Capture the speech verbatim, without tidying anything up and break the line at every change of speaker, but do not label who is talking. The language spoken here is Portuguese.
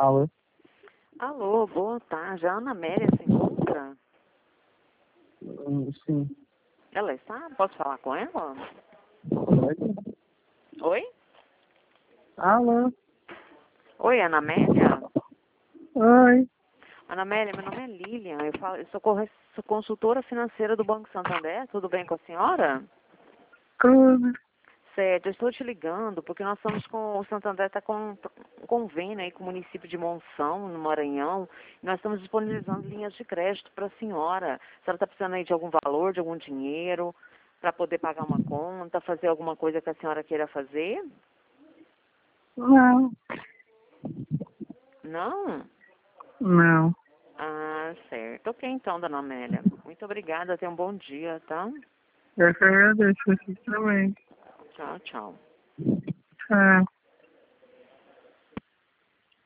Alô?
Alô, boa tarde. A Ana Amélia se encontra?
Hum, Sim.
Ela está? Posso falar com ela?
Pode?
Oi?
Alô?
Oi, Ana Amélia?
Oi.
Ana Amélia, meu nome é Lilian. Eu, falo, eu sou, corre- sou consultora financeira do Banco Santander. Tudo bem com a senhora?
Tudo.
Certo, eu estou te ligando porque nós estamos com, o Santander está com um convênio aí com o município de Monção, no Maranhão, e nós estamos disponibilizando linhas de crédito para a senhora. A senhora está precisando aí de algum valor, de algum dinheiro, para poder pagar uma conta, fazer alguma coisa que a senhora queira fazer?
Não.
Não?
Não.
Ah, certo. Ok, então, dona Amélia. Muito obrigada, tenha um bom dia, tá?
Eu que agradeço você também.
Tchau, tchau.
Tchau.